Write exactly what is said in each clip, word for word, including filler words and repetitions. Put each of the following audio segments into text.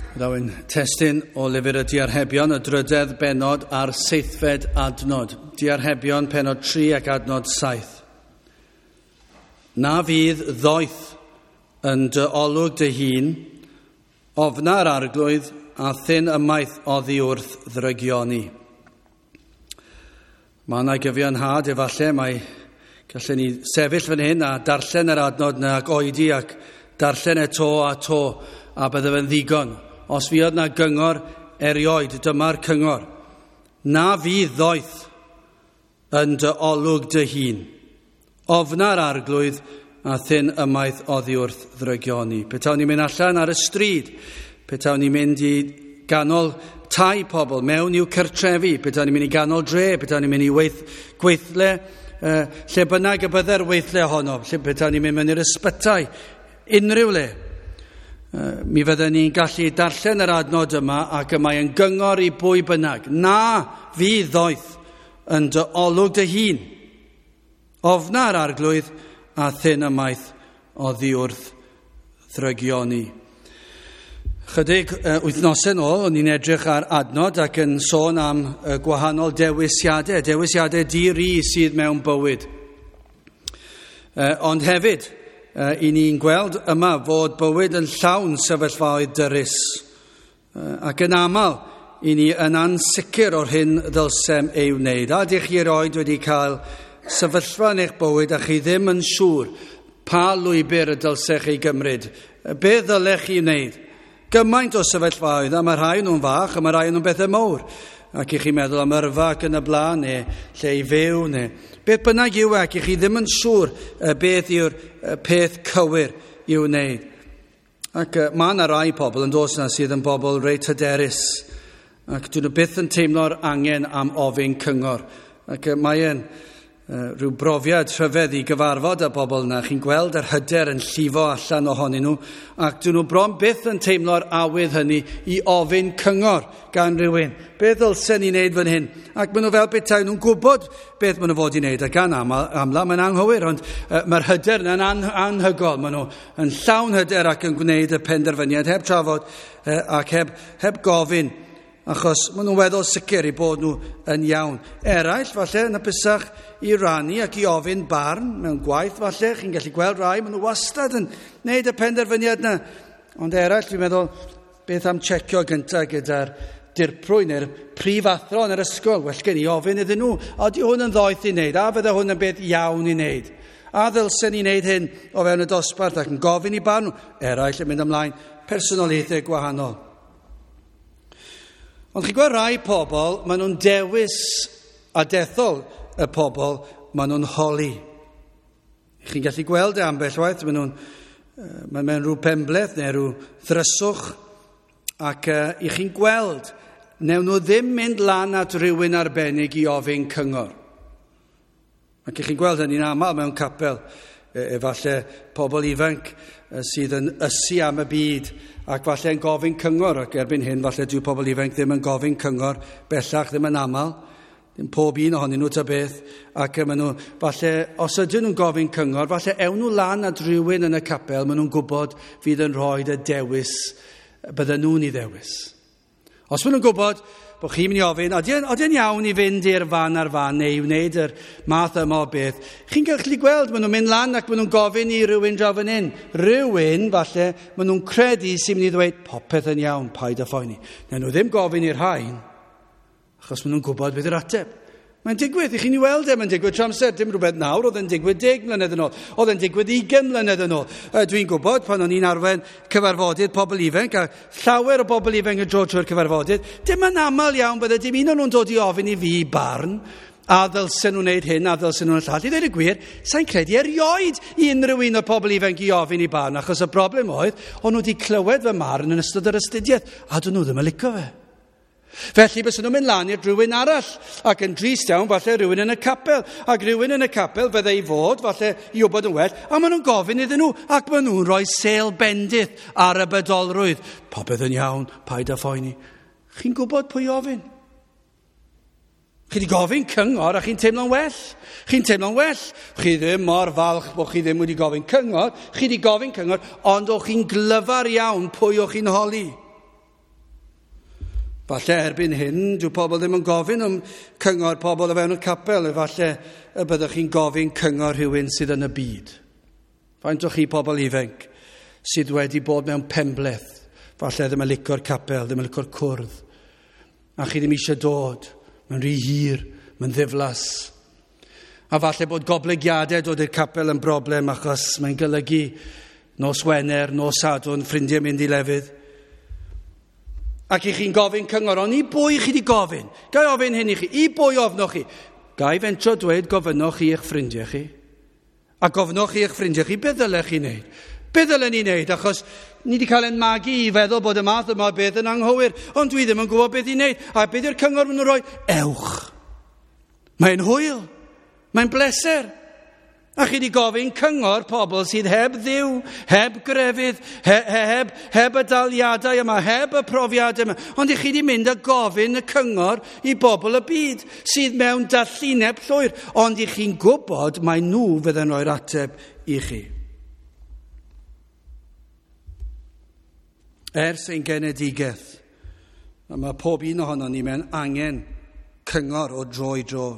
Rwy'n testyn o lyfr y Diarhebion, y drydedd benod a'r seithfed adnod. Diarhebion penod tri ac adnod saith. Na fydd ddoeth yn dy olwg dy hun, ofna'r arglwydd a thyn ymaith oddi wrth ddrygioni. Mae yna gyfiawnhad efallai, mae gallen ni sefyll fan hyn a darllen yr adnod yna ac oedi ac darllen e to a to a bydde fe'n ddigon. Os fi oedd na gyngor erioed, dyma'r cyngor. Na fydd ddoeth yn dy olwg dy hun. Ofna'r arglwydd a thyn ymaith oddi wrth ddrygioni. Petawn ni'n mynd allan ar y stryd. Petawn ni'n mynd i ganol tai pobl mewn i'w cartrefi. Petawn ni'n mynd i ganol dre. Petawn ni'n mynd i weith, gweithle. Uh, lle bynnag y bydde'r weithle ohono. Lle petawn ni'n mynd mewn i'r ysbytai. Unrhyw le. Uh, mi fydden ni'n gallu darllen yr adnod yma ac y mae'n gyngor i bwy bynnag. Na fydd ddoeth yn dy olwg dy hun. Ofna'r arglwydd a thyn ymaith oddi wrth ddrygioni. Chydig uh, wythnosau nôl, o'n i'n edrych ar adnod ac yn sôn am uh, gwahanol dewisiadau, dewisiadau di-ri sydd mewn bywyd. Uh, ond hefyd, Uh, I ni'n gweld yma fod bywyd yn llawn sefyllfaoedd dyrys. Uh, ac yn aml, I ni yn ansicr o'r hyn ddylsem ei wneud. A dych chi erioed wedi cael sefyllfa yn eich bywyd a chi ddim yn siŵr pa lwybr y dylsech ei gymryd. Uh, be ddylech chi wneud? Gymaint o sefyllfaoedd, a mae rhai nhw'n fach, a mae rhai nhw'n bethau mawr. Ac I chi meddwl am yrfa ac yn y blaen, neu lle I fyw, neu beth bynnag yw ac I chi ddim yn siŵr uh, beth yw'r uh, peth cywir i'w wneud. Ac uh, mae yna rai pobl yn dos yna sydd yn bobl reit hyderus. Ac dyn nhw byth yn teimlo'r angen am ofyn cyngor. Ac uh, mae e'n uh, rhyw brofiad rhyfedd I gyfarfod â bobl yna. Chi'n gweld yr hyder yn llifo allan ohonyn nhw. Ac dyn nhw bron byth yn teimlo'r awydd hynny I ofyn cyngor gan rhywun. Beth ddylsen I wneud fan hyn? Ac maen nhw fel bethau, nhw'n gwybod beth maen nhw fod I wneud. Ac gan amla, mae'n anghywir, ond uh, mae'r hyder yna'n an, anhygol. Maen nhw yn llawn hyder ac yn gwneud y penderfyniad heb trafod uh, ac heb, heb gofyn. Achos maen nhw'n weddol sicr I bod nhw yn iawn. Eraill, falle, yn y bysach I rannu ac I ofyn barn mewn gwaith, falle. Chi'n gallu gweld rai, maen nhw wastad yn wneud y penderfyniad yna. Ond eraill, fi'n meddwl, beth am checio gyntaf gyda'r dirprwy neu'r prifathro yn yr ysgol. Well, gen I ofyn iddyn nhw, oeddi hwn yn ddoeth I wneud, a fydde hwn yn beth iawn I wneud. A ddylsen I wneud hyn o fewn y dosbarth ac yn gofyn I barn nhw. Eraill yn mynd ymlaen, personolaethau gwahanol. Ond chi gweld rai pobl, maen nhw'n dewis a dethol y pobl, maen nhw'n holi. Chi'n gallu gweld e ambell waith, maen nhw'n uh, maen nhw'n rhyw penbleth neu rhyw ddryswch, ac uh, I chi'n gweld, newn nhw ddim mynd lan at rhywun arbennig I ofyn cyngor. Ac chi'n gweld hynny'n aml mewn capel, efallai pobl ifanc sydd yn ysu am y byd ac falle yn gofyn cyngor, ac erbyn hyn falle dyw pobl ifanc ddim yn gofyn cyngor, bellach ddim yn aml, ddim pob un ohonyn nhw ta beth, ac maen nhw, falle, os ydyn nhw'n gofyn cyngor, falle ewn nhw lan at rhywun yn y capel, maen nhw'n gwybod fydd yn rhoi y dewis, bydden nhw'n I ddewis. Os maen nhw'n gwybod bod chi'n mynd I ofyn, oedden iawn I fynd i'r fan ar fan neu I wneud yr math yma o beth, chi'n gallu gweld, maen nhw'n mynd lan ac maen nhw'n gofyn I rhywun draw fan hyn. Rhywun, falle, maen nhw'n credu sy'n mynd I ddweud, popeth yn iawn, paid a phoeni. Neu nhw ddim gofyn i'r rhain, achos maen nhw'n gwybod beth yw'r ateb. Mae'n digwydd, I chi'n weld e, mae'n digwydd tramser, dim rhywbeth nawr, oedd e'n digwydd deg mlynedd yn ôl, oedd e'n digwydd ugain mlynedd yn ôl. Uh, Dwi'n gwybod pan o'n i'n arwen cyfarfodydd pobl ifanc, a llawer o bobl ifanc yn dod trwy'r cyfarfodydd, dim yn aml iawn bydde dim un o'n nhw'n dod I ofyn I fi barn, a ddylsen nhw'n wneud hyn, a ddylsen nhw'n llall. I ddweud y gwir, sa'n credu erioed I unrhyw un o'r pobl ifanc I ofyn I barn, achos y broblem oedd, o'n nhw wedi clywed fy marn yn ystod yr astudiaeth, a dyn nhw ddim yn licio fe. Felly bys nhw'n mynd lan i'r rhywun arall ac yn drist iawn falle rhywun yn y capel ac rhywun yn y capel fydde I fod falle I wybod yn well a maen nhw'n gofyn iddyn nhw ac maen nhw'n rhoi sêl bendith ar y bydolrwydd popeth yn iawn, paid a phoeni. Chi'n gwybod pwy ofyn? Chi wedi gofyn cyngor a chi'n teimlo'n well. Chi'n teimlo'n well. Chi ddim mor falch bod chi ddim wedi gofyn cyngor. Chi wedi gofyn cyngor ond o'ch chi'n glyfar iawn pwy o'ch chi'n holi. Falle erbyn hyn, dyw pobl ddim yn gofyn am cyngor pobl o fewn y capel, efallai y byddwch chi'n gofyn cyngor rhywun sydd yn y byd. Faint o chi pobl ifanc sydd wedi bod mewn penbleth, falle ddim yn licio'r capel, ddim yn licio'r cwrdd, a chi ddim eisiau dod, mae'n rhy hir, mae'n ddiflas. A falle bod goblygiadau dod i'r capel yn broblem achos mae'n golygu nos Wener, nos Sadwrn, ffrindiau mynd i lefydd. Ac i chi'n gofyn cyngor, ond i bwy chi wedi gofyn? Gai ofyn hyn i chi, i bwy ofnoch chi? Gai fentro dweud gofynoch chi eich ffrindiau chi? A gofynoch chi eich ffrindiau chi, beth ddylech chi wneud? Beth ddylen ni wneud? Achos ni wedi cael ein magu i feddwl bod y math yma beth yn anghywir, ond dwi ddim yn gwybod beth i wneud. A beth yw'r cyngor maen nhw'n rhoi? Ewch. Mae'n hwyl. Mae'n bleser. A chi wedi gofyn cyngor pobl sydd heb ddiw, heb grefydd, he, heb, heb y daliadau yma, heb y profiadau yma. Ond i chi wedi mynd a gofyn y cyngor i bobl y byd sydd mewn darllineb llwyr. Ond i chi'n gwybod mae nhw fydd yn rhoi'r ateb i chi. Ers ein genedigaeth, mae pob un ohono ni mewn angen cyngor o dro i dro.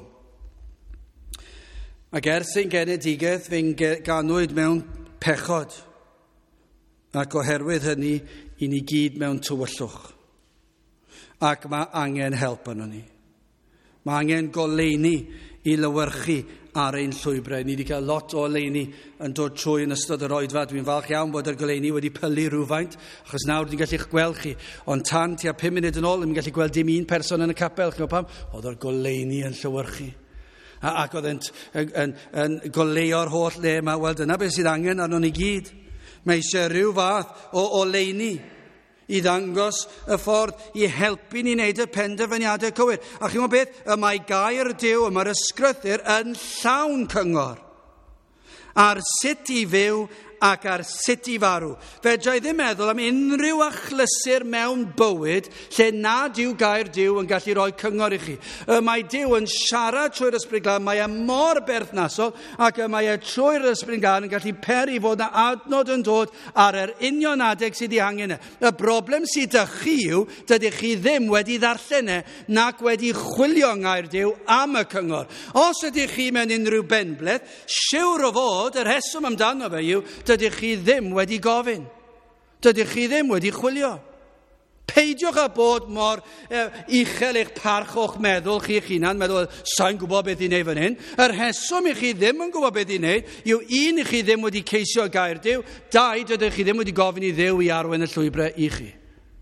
Ac ers ein genedigaeth fe'n ganwyd mewn pechod. Ac oherwydd hynny, i ni gyd mewn tywyllwch. Ac mae angen help yno ni. Mae angen goleini i lywyrchu ar ein llwybrau. Ni wedi cael lot o oleini yn dod trwy yn ystod yr oedfa. Dwi'n falch iawn bod yr goleini wedi pylu rhywfaint, achos nawr dwi'n gallu gweld chi. Ond tan tua pum munud yn ôl, dwi'n gallu gweld dim un person yn y capel. Chi'n pam? Oedd yr goleini yn lywyrchu. Ac oedd yn, yn, yn, yn goleio'r holl le yma. Wel, dyna beth sydd angen arno ni gyd. Mae eisiau rhyw fath o oleini i ddangos y ffordd i helpu ni wneud y penderfyniadau cywir. A chi'n gwybod beth? Y mae gair Duw, y mae'r ysgrythur yn llawn cyngor ar sut i fyw ac ar sut i farw. Fedrai ddim meddwl am unrhyw achlysur mewn bywyd lle nad yw gair Duw yn gallu rhoi cyngor i chi. Y mae Duw yn siarad trwy'r Ysbryd Glân, mae e mor berthnasol ac y mae e trwy'r Ysbryd Glân yn gallu peri fod na adnod yn dod ar yr union adeg sydd ei angen e. Y broblem sydd â chi yw, dydych chi ddim wedi ddarllen e nac wedi chwilio yng ngair Duw am y cyngor. Os ydych chi mewn unrhyw benbleth, siwr o fod, yr rheswm amdano fe yw, dydych chi ddim wedi gofyn. Dydych chi ddim wedi chwilio. Peidiwch â bod mor e, uchel eich parch o'ch meddwl chi'ch hunan, meddwl, sa'n gwybod beth i wneud fan hyn. Yr rheswm i chi ddim yn gwybod beth i wneud, yw un, i chi ddim wedi ceisio gair Duw, dau, dydych chi ddim wedi gofyn i Dduw i arwain y llwybrau i chi.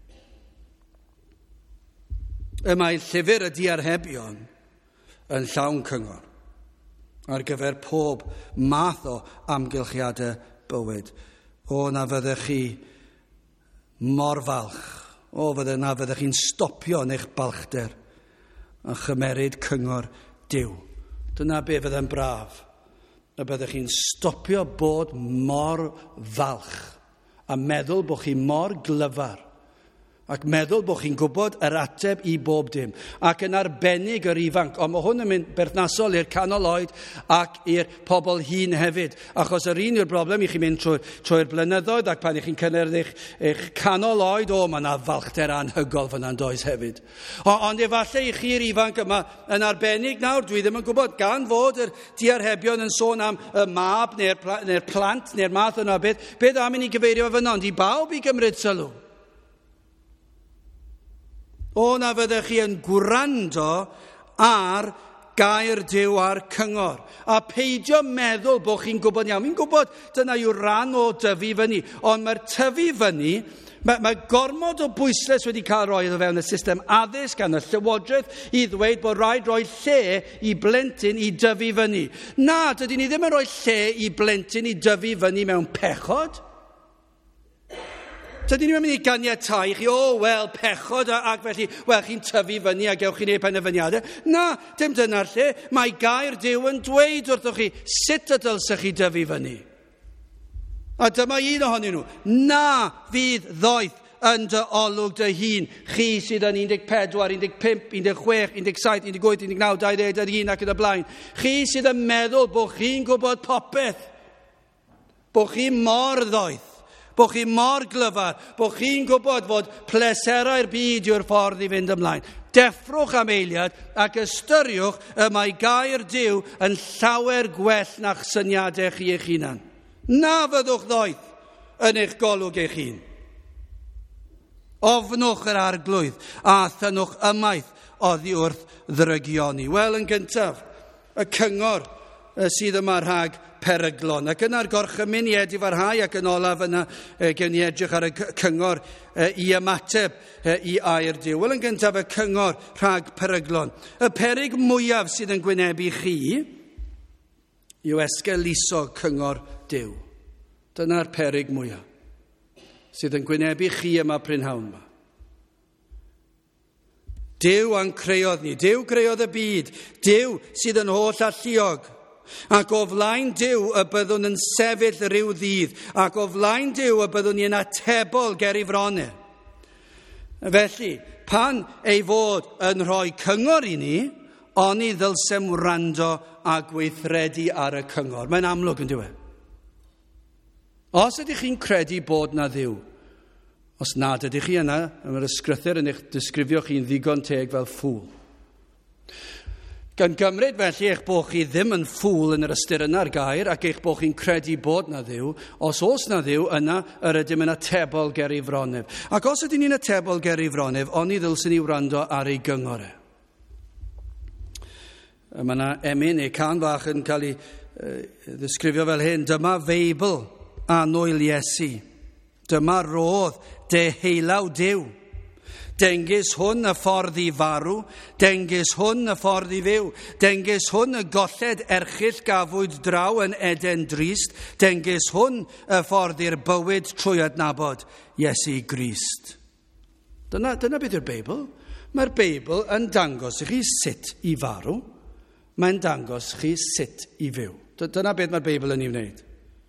Y mae llyfr y diarhebion yn llawn cyngor ar gyfer pob math o amgylchiadau bywyd. O, na fyddech chi mor falch. O, fydde na fyddech chi'n stopio yn eich balchder a chymeryd cyngor Duw. Dyna be fydde'n braf. A byddech chi'n stopio bod mor falch a meddwl bod chi mor glyfar ac meddwl bod chi'n gwybod yr ateb i bob dim. Ac yn arbennig yr ifanc, ond mae hwn yn mynd berthnasol i'r canol oed ac i'r pobl hŷn hefyd. Achos yr un yw'r broblem i chi'n mynd trwy'r trwy blynyddoedd ac pan i chi'n cynnerdd eich, eich canol oed, o, mae yna falchder anhygol fyna'n does hefyd. O, ond efallai i chi'r ifanc yma yn arbennig nawr, dwi ddim yn gwybod, gan fod yr diarhebion yn sôn am y mab neu'r pla, neu plant neu'r math yna beth, beth am i ni gyfeirio fyna, ond i bawb i gymryd sylw. O, na fyddech chi yn gwrando ar gair Duw a'r cyngor. A peidio meddwl bod chi'n gwybod iawn. Mi'n gwybod dyna yw ran o dyfu fyny. Ond mae'r tyfu fyny, mae, mae gormod o bwysles wedi cael roi o fewn y system addysg gan y llywodraeth i ddweud bod rhaid roi lle i blentyn i dyfu fyny. Na, dydyn ni ddim yn rhoi lle i blentyn i dyfu fyny mewn pechod. Dydyn ni'n mynd i ganiatáu chi, o, wel, pechod ac felly, wel, chi'n tyfu fyny a gewch chi neu penderfyniadau. Na, dim dyna'r lle. Mae gair Duw yn dweud wrthoch chi sut y dylsech chi dyfu fyny. A dyma un ohonyn nhw. Na fydd ddoeth yn dy olwg dy hun, chi sydd yn un deg pedwar, un deg pump, un deg chwech, un deg saith, un deg wyth, un deg naw, dau ddeg, dau ddeg un ac yn y blaen. Chi sydd yn meddwl bod chi'n gwybod popeth. Bod chi mor ddoeth. Bod chi mor glyfar, bod chi'n gwybod fod pleserau'r byd yw'r ffordd i fynd ymlaen. Deffrwch am eiliad ac ystyriwch y mae gair Duw yn llawer gwell na'ch syniadau chi eich hunan. Na fyddwch ddoeth yn eich golwg eich hun. Ofnwch yr arglwydd a thynwch ymaith oddi wrth ddrygioni. Wel, yn gyntaf, y cyngor sydd yma rhag peryglon. Ac yna'r gorchymyn i farhau ac yn olaf yna e, gewn ni edrych ar y cyngor e, i ymateb e, i air Duw. Wel, yn gyntaf, y cyngor rhag peryglon. Y peryg mwyaf sydd yn gwynebu chi yw esgeluso cyngor Duw. Dyna'r peryg mwyaf sydd yn gwynebu chi yma prynhawn yma. Duw a'n creodd ni. Duw creodd y byd. Duw sydd yn holl alluog. Ac o flaen Duw y byddwn yn sefyll rhyw ddydd. Ac o flaen Duw y byddwn ni yn atebol ger i frone. Felly, pan ei fod yn rhoi cyngor i ni, oni ddylsem wrando a gweithredu ar y cyngor. Mae'n amlwg yn diwedd. Os ydych chi'n credu bod na Dduw, os nad ydych chi yna, mae'r ysgrythyr yn eich disgrifio chi'n ddigon teg fel ffŵl. Gan gymryd felly eich bod chi ddim yn ffŵl yn yr ystyr yna'r gair ac eich bod chi'n credu bod na Dduw, os oes na Dduw, yna yr ydym yn atebol ger i fronef. Ac os ydym ni'n atebol ger i fronef, oni ddylsyn ni wrando ar ei gyngorau. Mae yna emyn neu can bach yn cael ei uh, ddisgrifio fel hyn. Dyma Feibl anwyl Iesu. Dyma rodd deheulaw Duw. Dengys hwn y ffordd i farw, dengys hwn y ffordd i fyw, dengys hwn y golled erchyll gafwyd draw yn Eden drist, dengys hwn y ffordd i'r bywyd trwy adnabod Iesu Grist. Dyna, dyna beth yw'r Beibl. Mae'r Beibl yn dangos i chi sut i farw, mae'n dangos chi sut i fyw. Dyna beth mae'r Beibl yn ei wneud.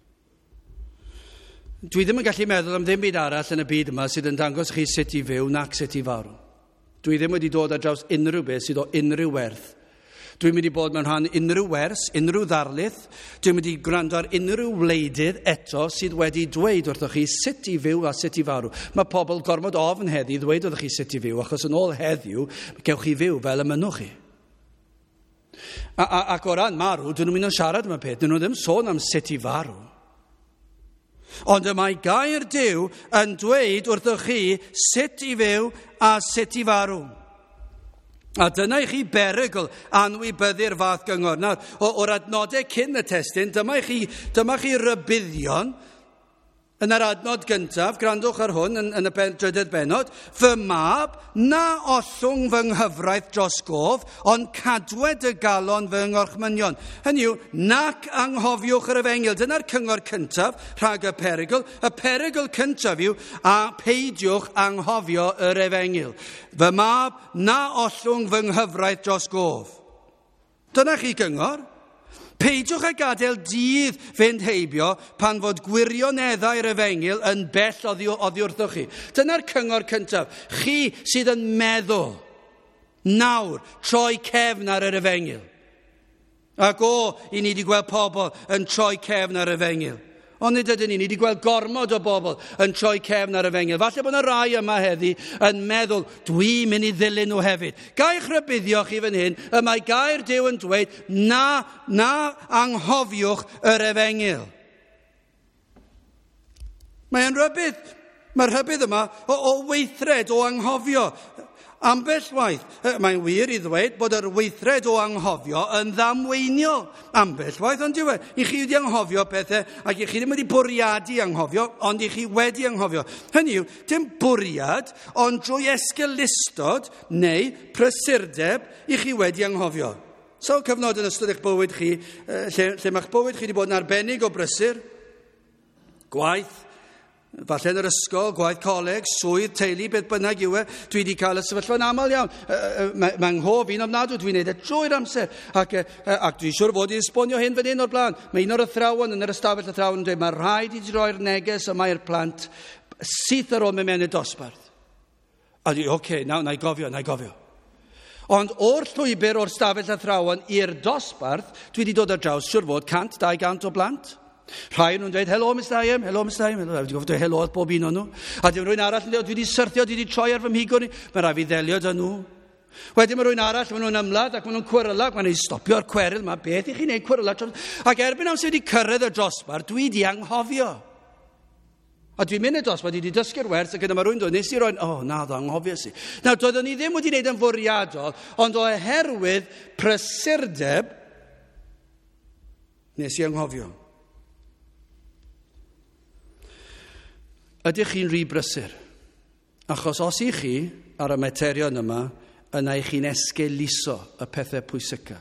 Dwi ddim yn gallu meddwl am ddim byd arall yn y byd yma sydd yn dangos chi sut i fyw nac sut i farw. Dwi ddim wedi dod ar draws unrhyw beth sydd o unrhyw werth. Dwi'n mynd i bod mewn rhan unrhyw wers, unrhyw ddarlith. Dwi'n mynd i gwrando ar unrhyw wleidydd eto sydd wedi dweud wrthoch chi sut i fyw a sut i farw. Mae pobl gormod ofn heddi ddweud wrthoch chi sut i fyw, achos yn ôl heddiw, gewch chi fyw fel y mynwch chi. A, a, ac o ran marw, dyn nhw'n mynd yn siarad am y peth, dyn nhw ddim sôn am sut i farw. Ond y mae gair Duw yn dweud wrthoch chi sut i fyw a sut i farw. A dyna i chi berygl anwybyddu'r fath gyngor. Nawr, o'r adnodau cyn y testyn, dyma i chi, dyma chi rybuddion yn yr adnod gyntaf, grandwch ar hwn yn, yn y ben, drydydd benod, fy mab na ollwng fy nghyfraith dros gof, ond cadwed y galon fy ngorchmynion. Hynny yw, nac anghofiwch yr efengyl. Dyna'r cyngor cyntaf rhag y perygl. Y perygl cyntaf yw, a peidiwch anghofio yr efengyl. Fy mab na ollwng fy nghyfraith dros gof. Dyna chi gyngor. Peidiwch a gadael dydd fynd heibio pan fod gwirioneddau'r efengyl yn bell oddi, oddi wrthoch chi. Dyna'r cyngor cyntaf. Chi sydd yn meddwl nawr troi cefn ar yr efengyl. Ac o, i ni wedi gweld pobl yn troi cefn ar yr efengyl. Ond nid ydyn ni, ni wedi gweld gormod o bobl yn troi cefn ar y efengyl. Falle bod yna rai yma heddi yn meddwl, dwi'n mynd i ddilyn nhw hefyd. Gaich rybuddio chi fan hyn, y mae gair Duw yn dweud, na, na anghofiwch yr efengyl. Mae'n rybydd, mae'r rybydd yma o, o weithred, o anghofio. Ambell waith, mae'n wir i ddweud bod yr weithred o anghofio yn ddamweiniol. Ambell waith, ond diwe, i chi wedi anghofio pethau, ac i chi ddim wedi bwriadu anghofio, ond i chi wedi anghofio. Hynny yw, dim bwriad, ond drwy esgelustod neu prysurdeb i chi wedi anghofio. So, cyfnod yn ystod eich bywyd chi, lle, lle mae'ch bywyd chi wedi bod yn arbennig o brysur, gwaith, falle yn yr ysgol, gwaith coleg, swydd, teulu, beth bynnag yw e. Dwi wedi cael y sefyllfa'n aml iawn. Mae ma nghof un ofnadw, dwi'n neud e drwy'r amser. Ac, ac dwi'n siŵr fod i esbonio hyn fan hyn o'r blaen. Mae un o'r athrawon yn yr ystafell athrawon yn dweud, mae rhaid i roi'r neges yma i'r plant syth ar ôl mewn mewn y dosbarth. A dwi, oce, okay, nawr, na i gofio, na i gofio. Ond o'r llwybr o'r stafell athrawon i'r dosbarth, dwi wedi dod ar draws siŵr fod cant, dau gant o blant. Rhai nhw'n dweud, helo, Mister Iam, helo, Mister Iam. Wedi gofio dweud helo at bob un o'n nhw. A dim rwy'n arall yn dweud, dwi wedi syrthio, dwi wedi troi ar fy mhigwr ni. Mae rai fi ddelio dy nhw. Wedyn mae rwy'n arall, maen nhw'n ymladd ac maen nhw'n cwrla, ac maen nhw'n stopio'r cweryl. Mae beth i chi wneud cwrla. Ac erbyn amser wedi cyrraedd y dosbarth, dwi wedi anghofio. A dwi'n mynd y dosbarth, dwi wedi dysgu'r wers, ac yna mae rwy'n dweud, nes i roi'n, o, oh, na, ddo, anghofio si. Nawr, doeddwn ni ddim wedi gwneud yn fwriadol, ond oherwydd prysurdeb, nes i anghofio. Ydych chi'n rhy brysur? Achos os i chi, ar y materion yma, yna i chi'n esgeuluso y pethau pwysica.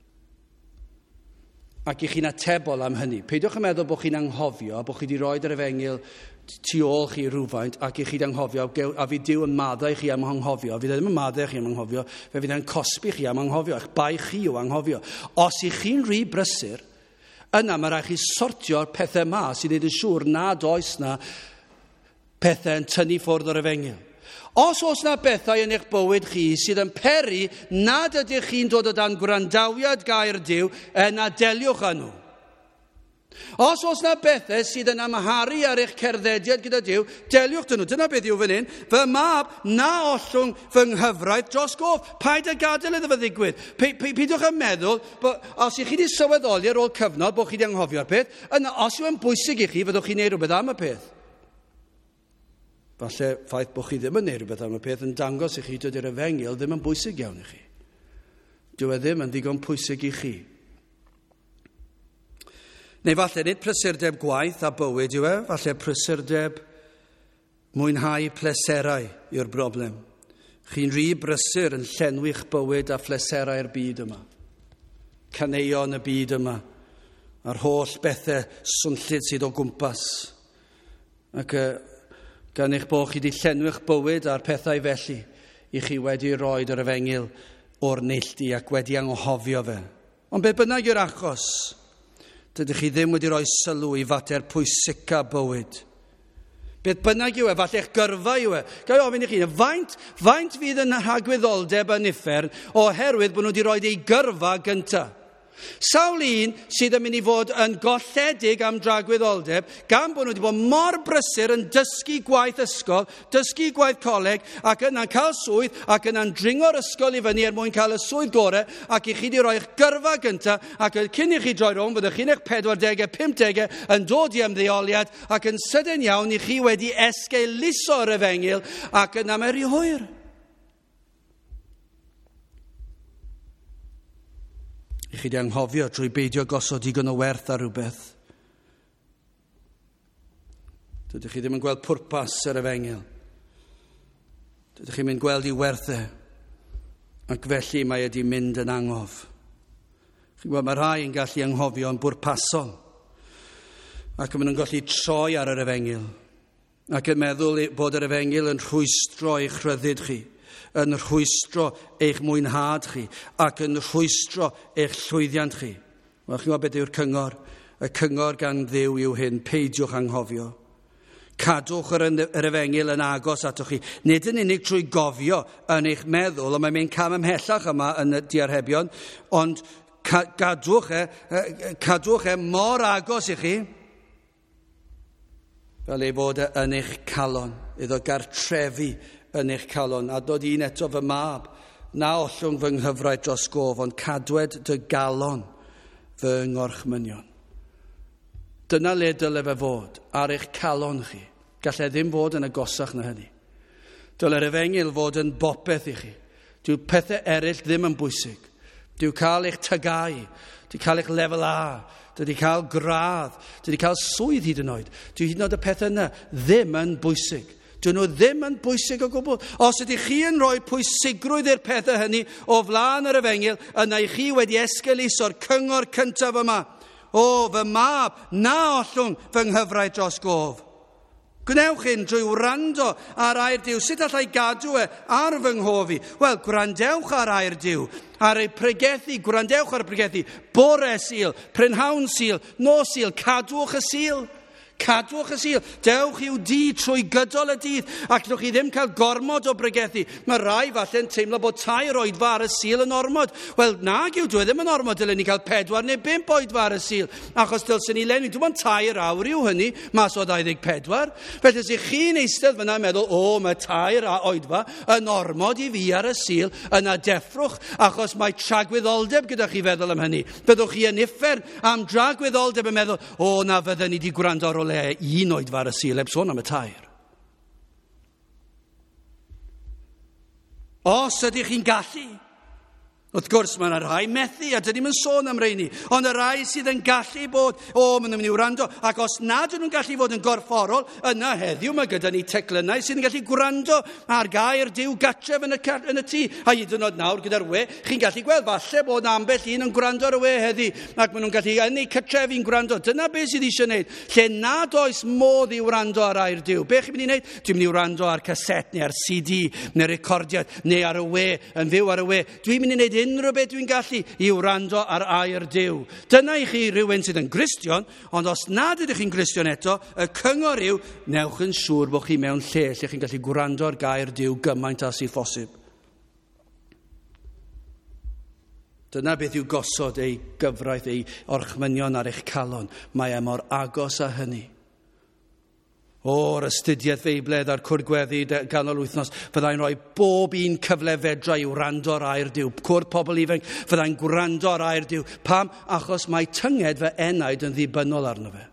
Ac i chi'n atebol am hynny. Peidiwch yn meddwl bod chi'n anghofio, a bod chi wedi rhoi'r efengil tu ôl chi rhywfaint, ac i chi'n anghofio, a fi Duw yn maddau chi am anghofio. Fi ddim yn maddau chi am anghofio, fe fydd e'n cosbi chi am anghofio, eich bai chi o anghofio. Os i chi'n rhy brysur, yna mae rhaid chi sortio'r pethau ma sy'n neud yn siŵr nad oes na pethau yn tynnu ffwrdd o'r efengil. Os oes na bethau yn eich bywyd chi sydd yn peri nad ydych chi'n dod o dan gwrandawiad gair Duw, yna deliwch â nhw. Os oes na bethau sydd yn amharu ar eich cerddediad gyda Duw, deliwch dyn nhw. Dyna beth yw fan hyn. Fy mab, na ollwng fy nghyfraith dros gof. Paid â gadael iddo fe ddigwydd. Peidiwch yn meddwl, os i chi wedi sylweddoli ar ôl cyfnod bod chi wedi anghofio'r peth, yna os yw yn bwysig i chi, fyddwch chi'n neud rhywbeth am y peth. Falle ffaith bod chi ddim yn neud rhywbeth am y peth yn dangos i chi dydy'r efengil ddim yn bwysig iawn i chi. Dyw e ddim yn ddigon pwysig i chi. Neu falle nid prysurdeb gwaith a bywyd yw e, falle prysurdeb mwynhau pleserau yw'r broblem. Chi'n rhy brysur yn llenwi'ch bywyd a phleserau'r byd yma. Caneuon y byd yma. A'r holl bethau swnllyd sydd o gwmpas. Ac uh, gan eich bod chi wedi llenwi'ch bywyd a'r pethau felly, i chi wedi roed yr efengil o'r neilltu ac wedi anghofio fe. Ond be bynnag yw'r achos, dydych chi ddim wedi rhoi sylw i fater pwysica bywyd. Beth bynnag yw e, falle eich gyrfa yw e. Gael ofyn i chi, faint, faint fydd yn rhagwyddoldeb yn uffern oherwydd bod nhw wedi rhoi ei gyrfa gyntaf. Sawl un sydd yn mynd i fod yn golledig am dragwyddoldeb gan bod nhw wedi bod mor brysur yn dysgu gwaith ysgol, dysgu gwaith coleg ac yna'n cael swydd ac yna'n dringo'r ysgol i fyny er mwyn cael y swydd gorau ac i chi wedi rhoi eich gyrfa gyntaf ac cyn i chi droi rownd fyddwch chi'n eich pedwardegau, pumdegau yn dod i ymddeoliad ac yn sydyn iawn i chi wedi esgeuluso'r efengil ac yna mae rhy hwyr. I chi wedi anghofio trwy beidio gosod digon o werth ar rhywbeth. Dydych chi ddim yn gweld pwrpas yr efengil. Dydych chi'n mynd gweld ei werthau. Ac felly mae wedi mynd yn angof. Chi'n gweld mae rhai yn gallu anghofio yn bwrpasol. Ac yn nhw'n gallu troi ar yr efengil. Ac yn meddwl bod yr efengil yn rhwystro eich rhyddid chi. Yn rhwystro eich mwynhad chi ac yn rhwystro eich llwyddiant chi. Wel, chi'n gwybod beth yw'r cyngor? Y cyngor gan Dduw yw hyn, peidiwch anghofio. Cadwch yr, yr efengil yn agos atoch chi. Nid yn unig trwy gofio yn eich meddwl, ond mae'n mynd cam ymhellach yma yn y diarhebion, ond gadwch e, cadwch e mor agos i chi, fel ei fod yn eich calon, iddo gartrefi yn eich calon, a dod un eto fy mab, na ollwng fy nghyfraith dros gof, ond cadwed dy galon fy ngorchmynion. Dyna le dyle fe fod, ar eich calon chi. Gallai ddim fod yn agosach na hynny. Dyle'r efengil fod yn bopeth i chi. Dyw pethau eraill ddim yn bwysig. Dyw cael eich tygau, dyw cael eich lefel A, dyw cael gradd, dyw cael swydd hyd yn oed. Dyw hyd yn oed y pethau yna ddim yn bwysig. Dyn nhw ddim yn bwysig o gwbl. Os ydych chi yn rhoi pwysigrwydd i'r pethau hynny o flaen yr efengil, yna i chi wedi esgeuluso'r cyngor cyntaf yma. O, fy mab, na ollwng fy nghyfraith dros gof. Gwnewch hyn drwy wrando ar air Duw. Sut allai gadw e ar fy nghofi? Wel, gwrandewch ar air Duw. Ar ei pregethu, gwrandewch ar y pregethu. Bore sil, prynhawn sil, nos sil, cadwch y sil. Cadwch y sil, dewch i'w di trwy gydol y dydd, ac newch chi ddim cael gormod o bregethu. Mae rai falle'n teimlo bod tair oedfa ar y sil yn ormod. Wel, nag yw, dwi ddim yn ormod, dylen ni cael pedwar neu bimp oedfa ar y sil, achos dylsyn ni lenwi. Dwi'n ond tair awr yw hynny, mas o ddau ddeg pedwar. Felly, os ych chi'n eistedd fyna meddwl, o, mae tair oedfa yn ormod i fi ar y sil, yna deffrwch, achos mae tragwyddoldeb gyda chi feddwl am hynny. Byddwch chi yn uffern am dragwyddoldeb yn meddwl, o, na fydden ni di gwrando ar o le un oedfa ar y sil, heb sôn am y tair. Os ydych chi'n gallu, wrth gwrs mae yna rai methu, a dyn ni'n sôn am reini, ond y rai sydd yn gallu bod, o, maen nhw'n mynd i wrando, ac os nad ydyn nhw'n gallu fod yn gorfforol, yna heddiw mae gyda ni teclynnau sydd yn gallu gwrando ar gair Duw gatref yn y, yn y tŷ, a hyd yn oed nawr gyda'r we, chi'n gallu gweld falle bod ambell un yn gwrando ar y we heddi, ac maen nhw'n gallu yn ei cytref i'n gwrando. Dyna beth sydd eisiau gwneud, lle nad oes modd i wrando ar air Duw. Be chi'n mynd i wneud? Dwi'n mynd i wrando ar caset, neu ar C D, neu recordiad, neu ar y we, yn fyw ar y we. Dwi'n mynd i wneud unrhyw beth dwi'n gallu i wrando ar air Duw. Dyna i chi rhywun sydd yn Gristion, ond os nad ydych chi'n Gristion eto, y cyngor yw, newch yn siŵr bod chi mewn lle lle chi'n gallu gwrando ar gair Duw gymaint a sy'n ffosib. Dyna beth yw gosod ei gyfraith, ei orchmynion ar eich calon. Mae e mor agos a hynny. O'r astudiaeth feibledd a'r cwrdd-gweddi ganol wythnos, fyddai'n rhoi bob un cyfle fedra i wrando ar air Duw. Cwrdd pobl ifanc, fyddai'n gwrando ar air Duw. Pam? Achos mae tynged fy enaid yn ddibynnol arno fe.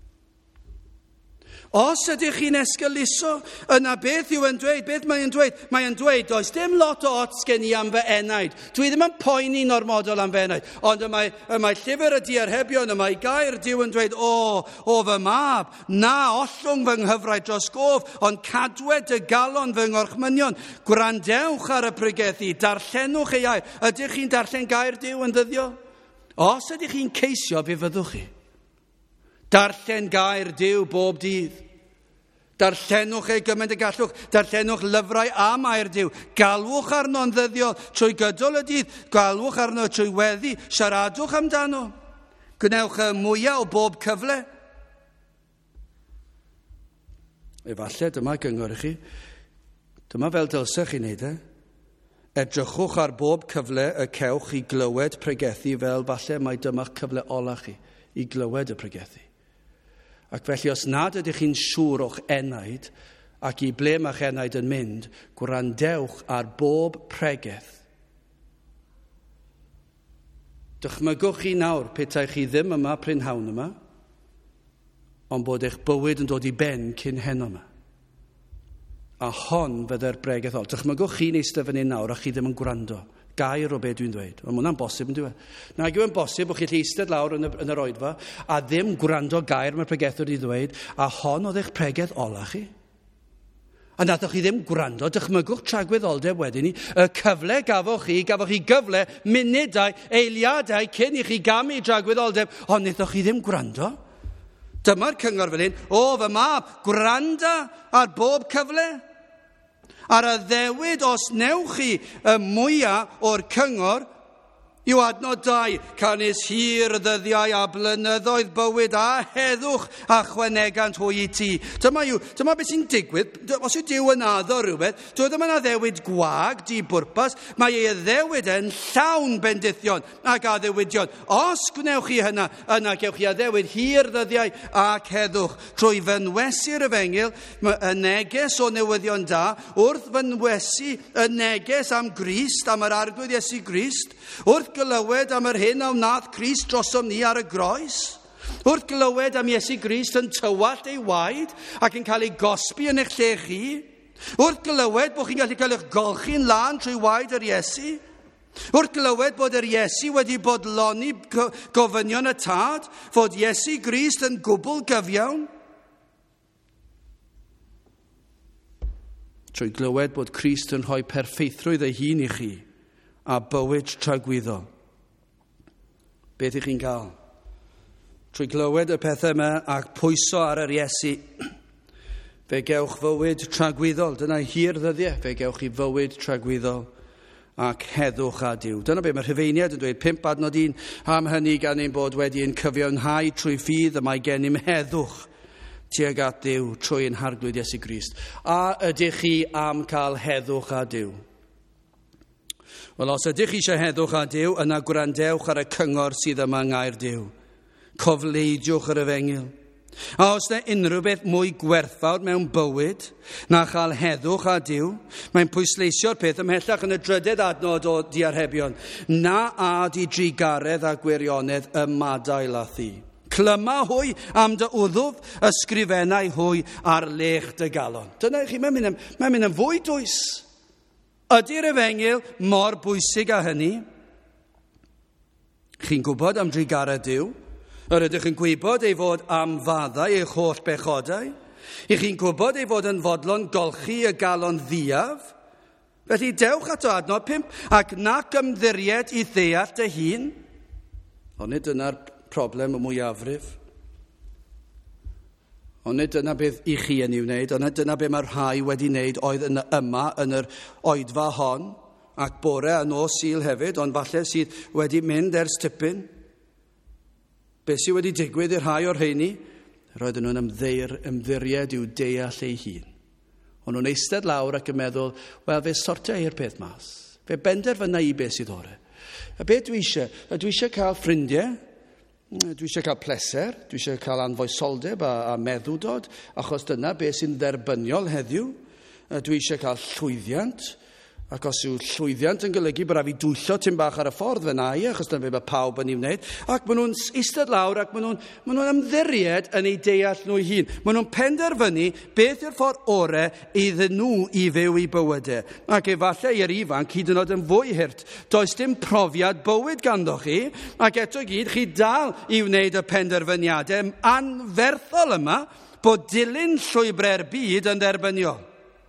Os ydych chi'n esgyluso, yna beth yw yn dweud? Beth mae'n dweud? Mae'n dweud, does dim lot o ots gen i am fy enaid. Dwi ddim yn poeni normodol am fy enaid. Ond y mae, y mae llyfr y diarhebion, y mae gair Duw yn dweud, o, o fy mab, na ollwng fy nghyfraith dros gof, ond cadwed dy galon fy ngorchmynion. Gwrandewch ar y pregethu, darllenwch ei air. Ydych chi'n darllen gair Duw yn ddyddio? Os ydych chi'n ceisio, fe fyddwch chi. Darllen gair Duw bob dydd. Darllenwch ei gymaint y gallwch. Darllenwch lyfrau am air Duw. Galwch arno'n ddyddiol trwy gydol y dydd. Galwch arno trwy weddi. Siaradwch amdano. Gwnewch y mwyaf o bob cyfle. Efallai, dyma gyngor i chi. Dyma fel dylsech chi'n neud e. Edrychwch ar bob cyfle y cewch i glywed pregethu fel falle mae dyma'ch cyfle ola chi i glywed y pregethu. Ac felly os nad ydych chi'n siŵr o'ch enaid ac i ble mae'ch enaid yn mynd, gwrandewch ar bob pregeth. Dychmygwch chi nawr petai chi ddim yma prynhawn yma, ond bod eich bywyd yn dod i ben cyn heno yma. A hon fydde'r bregeth ol. Dychmygwch chi'n eistedd fan hyn nawr a chi ddim yn gwrando. Gair o beth dwi'n dweud. Ond hwnna'n bosib yn dweud. Nag yw'n bosib bod chi'n eistedd lawr yn y, yn yr oedfa a ddim gwrando gair mae'r pregethwr i ddweud, a hon oedd eich pregeth ola chi. A nathoch chi ddim gwrando, dychmygwch tragwyddoldeb wedyn ni, y cyfle gafoch chi, gafoch chi gyfle, munudau, eiliadau cyn i chi gamu tragwyddoldeb, ond nathoch chi ddim gwrando. Dyma'r cyngor fel hyn, o fy mab, gwranda ar bob cyfle. Ar y ddewyd os newch chi y mwyaf o'r cyngor, yw adnod dau, canis hir ddyddiau a blynyddoedd bywyd a heddwch a chwanegant hwy i ti. Dyma yw, dyma beth sy'n digwydd, os yw Duw yn addo rhywbeth, doedd yma'n addewid gwag, di bwrpas, mae ei addewid yn llawn bendithion ac addewidion. Os gwnewch chi hynna, yna gewch chi addewid hir ddyddiau ac heddwch. Trwy fynwesu'r efengil, y neges o newyddion da, wrth fynwesu y neges am Grist, am yr arglwydd Iesu Grist, wrth glywed am yr hyn a wnaeth Crist drosom ni ar y groes, wrth glywed am Iesu Grist yn tywallt ei waed ac yn cael ei gosbi yn eich lle chi, wrth glywed bod chi'n gallu cael eich golchi'n lan trwy waed yr Iesu, wrth glywed bod yr Iesu wedi bodloni gofynion y tad, fod Iesu Grist yn gwbl gyfiawn, trwy glywed bod Crist yn rhoi perffeithrwydd ei hun i chi, a bywyd tragwyddol. Beth ych chi'n cael? Trwy glywed y pethau yma ac pwyso ar yr Iesu, fe gewch fywyd tragwyddol. Dyna hir ddyddiau, fe gewch chi fywyd tragwyddol ac heddwch a Duw. Dyna be mae Rhufeiniad yn dweud, pump adnod un, am hynny gan ein bod wedi ein cyfiawnhau trwy ffydd y mae gennym heddwch tuag at Dduw trwy'n harglwydd Iesu Grist? A ydych chi am cael heddwch a Dduw? Wel, os ydych chi eisiau heddwch a Dduw, yna gwrandewch ar y cyngor sydd yma yng Ngaer Dduw. Cofleidiwch yr Efengyl. A os yna unrhyw beth mwy gwerthfawr mewn bywyd na chael heddwch a Dduw, mae'n pwysleisio'r peth ymhellach yn y drydydd adnod o diarhebion. Na ad i drigaredd a gwirionedd y madail a thi. Clyma hwy am dy wddwf, ysgrifennau hwy ar lech dy galon. Dyna chi, mae'n mynd, mae'n mynd yn fwy dwys. Ydy'r Efengyl mor bwysig a hynny? Chi'n gwybod am drigaredd Dduw? Yr ydych chi'n gwybod ei fod am faddau eich holl bechodau? I chi'n gwybod ei fod yn fodlon golchi y galon ddiaf? Felly dewch ato adnod pump, ac nac ymddiried i ddeall dy hun. Ond nid dyna'r problem y mwyafrif. Ond nid dyna beth i chi yn ei wneud, ond nid dyna beth mae'r rhai wedi wneud oedd yn yma yn yr oedfa hon, ac bore a nos Sul hefyd, ond falle sydd wedi mynd ers tipyn. Beth sydd wedi digwydd i'r rhai o'r rheini? Roedden nhw'n ymddeir, ymddiried i'w deall ei hun. Ond nhw'n eistedd lawr ac yn meddwl, wel, fe sortio i'r peth mas. Fe benderfyna i beth sydd ore. A beth dwi eisiau? Dwi eisiau cael ffrindiau, dwi eisiau cael pleser, dwi eisiau cael anfoesoldeb a, a meddwdod, achos dyna beth sy'n dderbyniol heddiw. Dwi eisiau cael llwyddiant, ac os yw llwyddiant yn golygu bod fi dwyllo tym bach ar y ffordd fe na i, achos dyna beth mae pawb yn ei wneud, ac maen nhw'n eistedd lawr ac maen nhw'n maen nhw ymddiried yn ei deall nhw hun. Maen nhw'n penderfynu beth yw'r ffordd ore iddyn nhw i fyw i bywydau. Ac efallai i'r ifanc hyd yn oed yn fwy hirt. Does dim profiad bywyd ganddo chi, ac eto gyd chi dal i wneud y penderfyniadau anferthol yma bod dilyn llwybrau'r byd yn dderbyniol.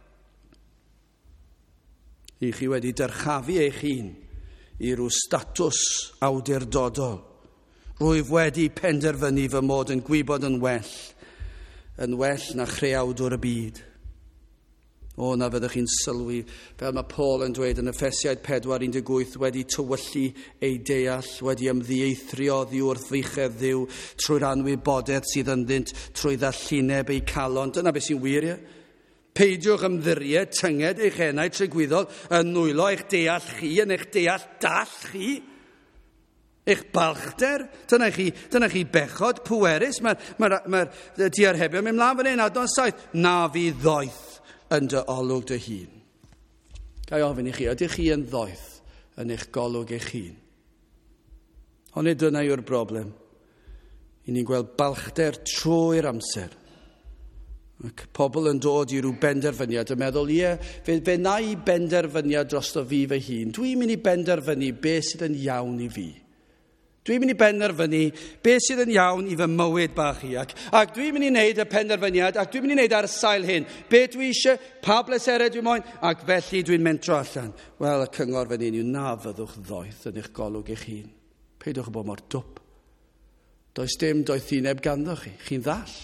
I chi wedi dyrchafu eich hun i rhyw statws awdurdodol. Rwyf wedi penderfynu fy mod yn gwybod yn well, yn well na chreawdwr y byd. O, na fyddwch chi'n sylwi, fel mae Paul yn dweud yn Effesiaid pedwar un deg wyth, wedi tywyllu ei deall, wedi ymddieithrio oddi wrth ddichedd Dduw trwy'r anwybodaeth sydd ynddynt trwy ddallineb ei calon. Dyna beth sy'n wir, ie? Peidiwch ymddiried, tynged eich enau trigwyddol yn nwylo eich deall chi, yn eich deall dall chi, eich balchder. Dyna chi, dyna chi bechod pwerus. Mae'r mae, mae, mae diarhebion mynd mlaen fan hyn, adnod saith, na fi ddoeth yn dy olwg dy hun. Gai ofyn i chi, ydych chi yn ddoeth yn eich golwg eich hun? Ond nid dyna yw'r broblem. I ni'n gweld balchder trwy'r amser. Ac pobl yn dod i rhyw benderfyniad yn meddwl, ie, fe, fe na i benderfyniad dros o fi fy hun. Dwi'n mynd i benderfynu beth sydd yn iawn i fi. Dwi'n mynd i benderfynu beth sydd yn iawn i fy mywyd bach i. Ac, ac dwi'n mynd i wneud y penderfyniad, ac dwi'n mynd i wneud ar y sail hyn. Beth dwi eisiau, pa bleserau dwi'n moyn, ac felly dwi'n mentro allan. Wel, y cyngor fan hyn yw na fyddwch ddoeth yn eich golwg eich hun. Peidwch yn bod mor dwp. Does dim doethineb ganddo chi. Chi'n ddall.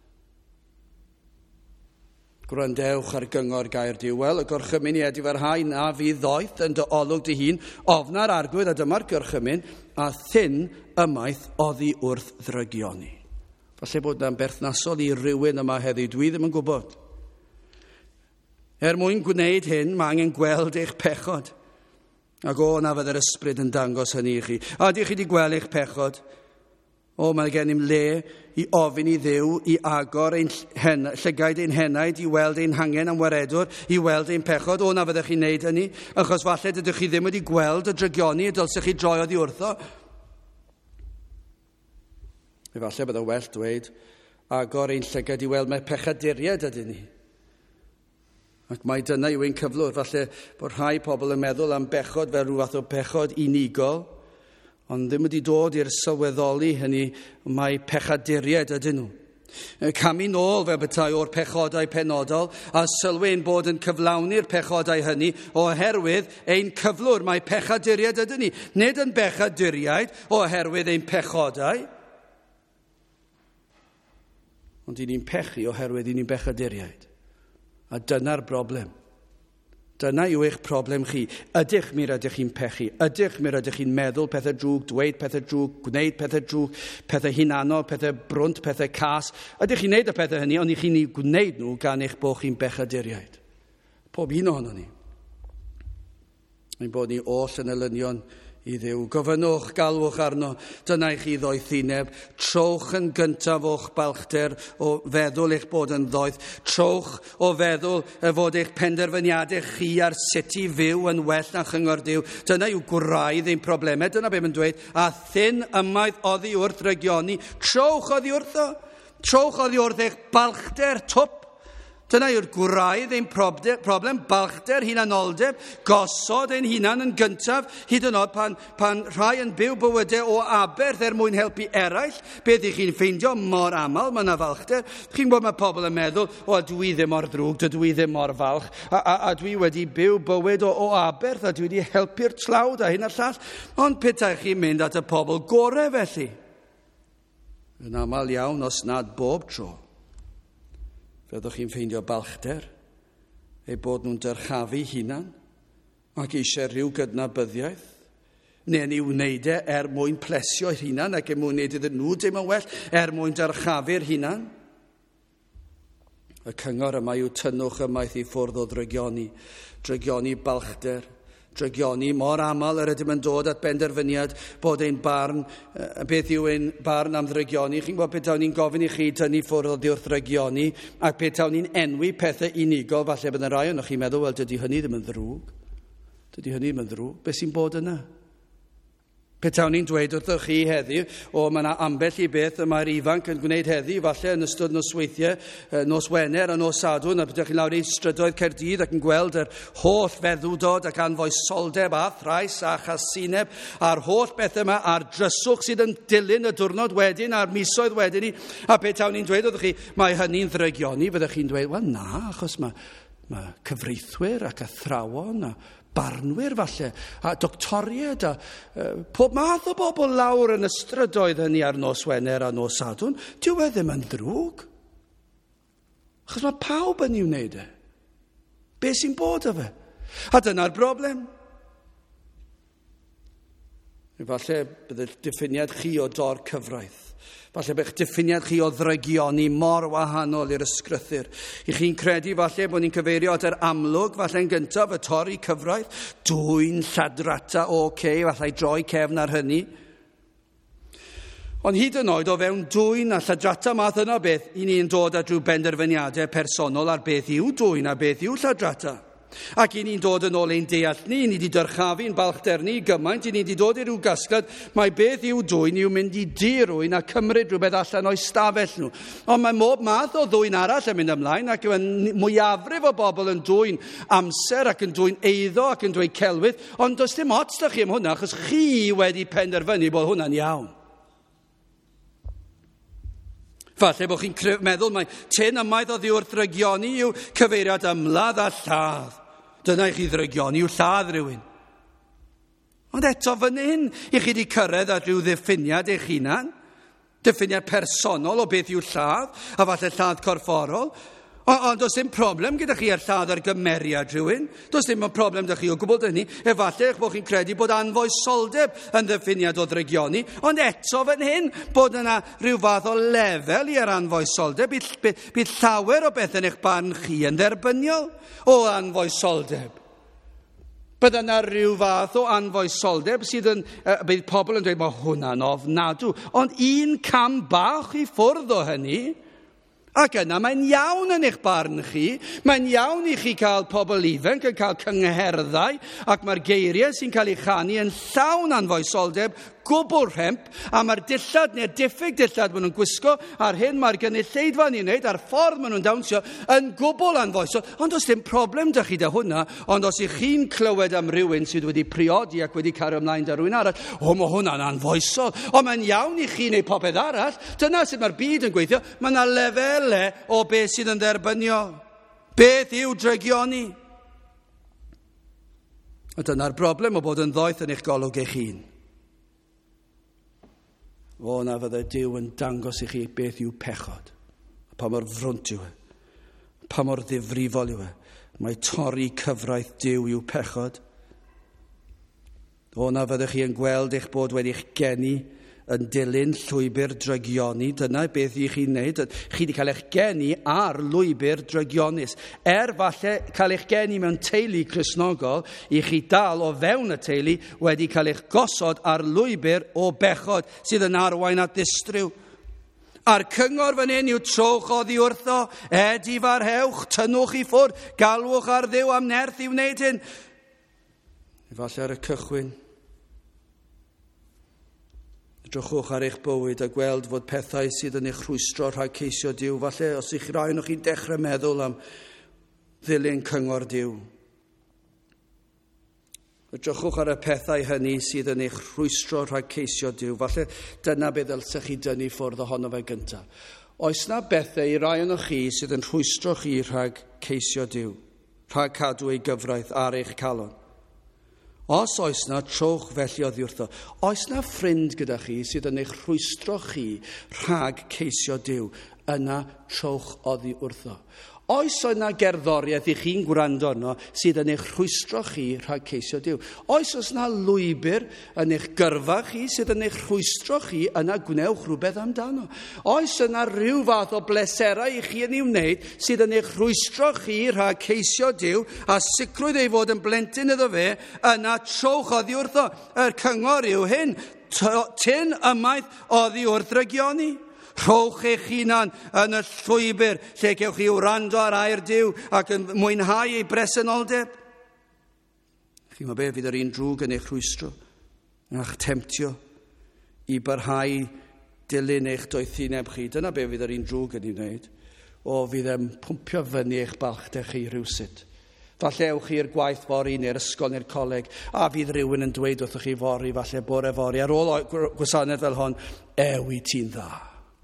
Gwrandewch ar gyngor Gaer Dduw. Wel, y gorchymyniad i farhau na fi ddoeth yn dy olwg dy hun, ofna'r arglwydd a dyma'r gorchymyn, a thyn ymaith oddi wrth ddrygioni. Falle bod na'n berthnasol i rywun yma heddiw, dwi ddim yn gwybod. Er mwyn gwneud hyn, mae angen gweld eich pechod. Ac o, na fydd yr ysbryd yn dangos hynny i chi. A ydych chi wedi gweld eich pechod? O, mae gen i'n le i ofyn i Dduw i agor ein hen, llygaid ein henaid, i weld ein hangen am waredwr, i weld ein pechod. O, na fyddwch chi'n neud hynny, achos falle dydych chi ddim wedi gweld y drygioni y dylsech chi droi oddi wrtho. Efallai byddai well dweud, agor ein llygaid i weld mae pechaduriad ydyn ni. Ac mae dyna yw ein cyflwr. Falle bod rhai pobl yn meddwl am bechod fel rhyw fath o bechod unigol, ond ddim wedi dod i'r sylweddoli hynny mae pechaduriad ydyn nhw. Camu nôl fel bethau o'r pechodau penodol a sylwyn bod yn cyflawni'r pechodau hynny oherwydd ein cyflwr mae pechaduriad ydyn ni. Nid yn bechaduriaid oherwydd ein pechodau, ond i ni'n pechu oherwydd i ni'n bechaduriaid. A dyna'r broblem. Dyna yw eich problem chi. Ydych mi rydych chi'n pechu. Ydych mi rydych chi'n meddwl pethau drwg, dweud pethau drwg, gwneud pethau drwg, pethau hunanol, pethau brwnt, pethau cas. Ydych chi'n neud y pethau hynny, ond i chi'n ei gwneud nhw gan eich bod chi'n bechaduriaid. Pob un ohono ni. Mae'n bod ni oll yn elynion i Dduw. Gofynwch, galwch arno, dyna i chi ddoethineb. Trowch yn gyntaf o'ch balchder o feddwl eich bod yn ddoeth. Trowch o feddwl fod eich penderfyniadau chi ar sut i fyw yn well na chyngor Duw. Dyna yw gwraidd ein problemau. Dyna be mae'n dweud. A thyn ymaith oddi wrth regioni. Trowch oddi wrtho. Trowch oddi wrth eich balchder twp. Dyna yw'r gwraidd ein problem, balchder, hunanoldeb, gosod ein hunan yn gyntaf, hyd yn oed pan, pan rhai yn byw bywydau o aberth er mwyn helpu eraill, beth i chi'n ffeindio mor aml, mae yna falchder. Chi'n bod mae pobl yn meddwl, o, dwi ddim o'r drwg, dwi ddim o'r falch, a, a, a dwi wedi byw bywyd o, o aberth, a dwi wedi helpu'r tlawd a hyn a'r llall. Ond petai chi'n mynd at y pobl gorau felly? Yn aml iawn os nad bob tro. Fyddwch chi'n ffeindio balchder, eu bod nhw'n dyrchafu hunan, ac eisiau rhyw gydnabyddiaeth, neu'n i'w wneud e er mwyn plesio'r hunan, ac er mwyn wneud iddyn nhw dim yn well, er mwyn dyrchafu'r hunan. Y cyngor yma yw tynnwch ymaith i ffwrdd o drygioni, drygioni balchder, drygioni mor aml yr ydym yn dod at benderfyniad bod ein barn, uh, beth yw ein barn am ddrygioni. Chi'n gwybod beth awn ni'n gofyn i chi tynnu ffwrdd oddi wrth drygioni, ac beth awn ni'n enwi pethau unigol, falle bydd yn rai o'n chi'n meddwl, wel, dydy hynny ddim yn ddrwg. Dydy hynny ddim yn ddrwg. Beth sy'n bod yna? Petawn ni'n dweud wrthoch chi heddiw, o mae yna ambell i beth y mae'r ifanc yn gwneud heddiw, falle yn ystod nosweithiau, nos Wener a nos Sadwrn, a byddwch chi lawr i strydoedd Caerdydd ac yn gweld yr holl feddwdod ac anfoesoldeb a thrais a chasineb, a'r holl beth yma, a'r dryswch sydd yn dilyn y diwrnod wedyn, a'r misoedd wedyn ni, a petawn ni'n dweud wrthoch chi, mae hynny'n ddrygioni, byddwch chi'n dweud, wel na, achos mae, mae cyfreithwyr ac athrawon a barnwyr falle, a doctoried, a uh, pob math o bobl lawr yn ystrydoedd hynny ar nos Wener a nos Sadwrn, dyw e ddim yn ddrwg. Achos mae pawb yn i'w wneud e. Be sy'n bod o fe? A dyna'r broblem. Falle bydd y diffiniad chi o dor cyfraith. Falle bych diffiniad chi o ddrygioni mor wahanol i'r ysgrythyr. I chi'n credu falle bod ni'n cyfeirio at yr amlwg, falle yn gyntaf y torri cyfraith, dwy'n lladrata o oce, falle droi cefn ar hynny. Ond hyd yn oed o fewn dwy'n a lladrata math yna beth, i ni'n dod at rhyw benderfyniadau personol ar beth yw dwy'n a beth yw lladrata. Ac i ni'n dod yn ôl ein deall ni, ni wedi dyrchafu'n balchder ni gymaint, i ni wedi dod i ryw gasgled, mae beth yw dwy'n i'w mynd i dir rwy'n a cymryd rhywbeth allan o'i stafell nhw. Ond mae mob math o ddwy'n arall yn mynd ymlaen, ac yn mwyafrif o bobl yn dwy'n amser ac yn dwy'n eiddo ac yn dwy'n celwydd, ond does dim ots da chi am hwnna, achos chi wedi penderfynu bod hwnna'n iawn. Falle bod chi'n meddwl mae tyn ymaith oddi wrth drygioni yw cyfeiriad ymladd a lladd. Dyna i chi ddrygioni yw lladd rhywun. Ond eto fan hyn, i chi wedi cyrraedd at rhyw ddiffiniad eich hunan, diffiniad personol o beth yw lladd, a falle lladd corfforol. Ond does dim problem gyda chi ar lladd ar gymeriad rhywun. Does dim problem da chi o gwbl dynnu. Efallai eich bod chi'n credu bod anfoesoldeb yn ddiffiniad o ddrygioni. Ond eto fan hyn bod yna rhyw fath o lefel i'r anfoesoldeb. Bydd, bydd llawer o beth yn eich barn chi yn dderbyniol o anfoesoldeb. Bydd yna rhyw fath o anfoesoldeb sydd yn, uh, bydd pobl yn dweud mae hwnna'n ofnadw. Ond un cam bach i ffwrdd o hynny, ac yna mae'n iawn yn eich barn chi, mae'n iawn i chi cael pobl ifanc yn cael cyngherddau, ac mae'r geiriau sy'n cael ei chanu yn llawn anfoesoldeb, gwbl rhemp, a mae'r dillad neu'r diffyg dillad maen nhw'n gwisgo ar hyn mae'r gynulleidfa ni'n wneud, a'r ffordd maen nhw'n dawnsio yn gwbl anfoesol. Ond os dim problem da chi da hwnna, ond os ych chi'n clywed am rywun sydd wedi priodi ac wedi cario ymlaen da rywun arall, o, mae hwnna'n anfoesol, o, mae'n iawn i chi neu popeth arall, dyna sut mae'r byd yn gweithio, mae yna lefele o beth sydd yn dderbyniol. Beth yw drygioni? A dyna'r broblem o bod yn ddoeth yn eich golwg eich hun. Fo na fydde Duw yn dangos i chi beth yw pechod. Pa mor frwnt yw e. pa mor ddifrifol yw e. Mae torri cyfraith Duw i'w pechod. O na fyddwch chi yn gweld eich bod wedi'ch geni yn dilyn llwybr drygioni. Dyna beth i chi'n neud. Chi wedi cael eich geni ar lwybr drygionus. Er falle cael eich geni mewn teulu Cristnogol, i chi dal o fewn y teulu wedi cael eich gosod ar lwybr o bechod sydd yn arwain at ddistryw. A'r cyngor fan hyn yw trowch oddi wrtho, edifarhewch, tynnwch i ffwrdd, galwch ar Dduw am nerth i wneud hyn. Efallai ar y cychwyn, edrychwch ar eich bywyd a gweld fod pethau sydd yn eich rhwystro rhag ceisio Duw. Falle os ych rai nhw chi'n dechrau meddwl am ddilyn cyngor Duw. Edrychwch ar y pethau hynny sydd yn eich rhwystro rhag ceisio Duw. Falle dyna beth ddylsech chi dynnu ffwrdd ohono fe gyntaf. Oes na bethau i rai o'n chi sydd yn rhwystro chi rhag ceisio Duw, rhag cadw ei gyfraith ar eich calon? Os oes na, trowch felly oddi wrtho. Oes na ffrind gyda chi sydd yn eich rhwystro chi rhag ceisio Duw? Yna trowch oddi wrtho. Oes yna gerddoriaeth i chi'n gwrando arno sydd yn eich rhwystro chi rhag ceisio Duw? Oes oes na lwybr yn eich gyrfa chi sydd yn eich rhwystro chi, yna gwnewch rhywbeth amdano? Oes yna rhyw fath o bleserau i chi yn ei wneud sydd yn eich rhwystro chi rhag ceisio Duw a sicrwydd ei fod yn blentyn iddo fe, yna trowch oddi wrtho. Yr cyngor yw hyn, tyn ymaith oddi wrth rygioni. Rhowch eich hunan yn y llwybr lle gewch chi wrando ar air Duw ac yn mwynhau ei bresenoldeb. Chi ma be fydd yr un drwg yn eich rhwystro a'ch temtio i barhau dilyn eich doethineb chi. Dyna be fydd yr un drwg yn ei wneud. O fydd e'n pwmpio fyny eich balchder chi rhywsut. Falle ewch chi'r gwaith fori neu'r ysgol neu'r coleg a fydd rhywun yn dweud wrthoch chi fori, falle bore fori. Ar ôl gwasanaeth fel hon, ewi ti'n dda.